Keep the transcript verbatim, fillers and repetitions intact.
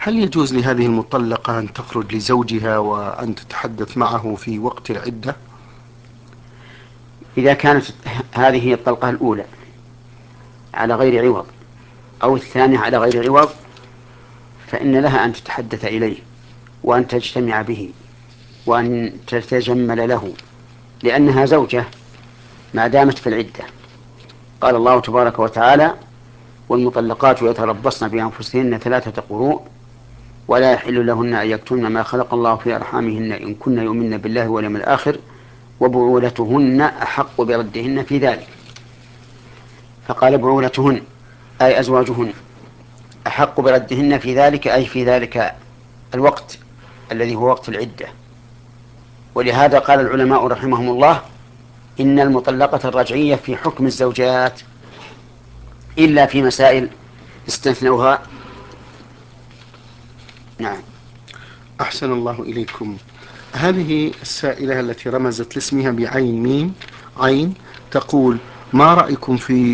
هل يجوز لهذه المطلقة أن تخرج لزوجها وأن تتحدث معه في وقت العدة؟ إذا كانت هذه هي الطلقة الأولى على غير عوض أو الثانية على غير عوض فإن لها أن تتحدث إليه وأن تجتمع به وأن تتجمل له، لأنها زوجة ما دامت في العدة. قال الله تبارك وتعالى: والمطلقات يتربصن بأنفسهن ثلاثة قروء ولا يحل لهن أن يكتمن ما خلق الله في أرحامهن إن كن يؤمن بالله واليوم الآخر وبعولتهن أحق بردهن في ذلك. فقال بعولتهن أي أزواجهن أحق بردهن في ذلك، أي في ذلك الوقت الذي هو وقت العدة. ولهذا قال العلماء رحمهم الله: إن المطلقة الرجعية في حكم الزوجات إلا في مسائل استثنوها. نعم. أحسن الله إليكم. هذه السائلة التي رمزت لاسمها بعين ميم عين تقول: ما رأيكم في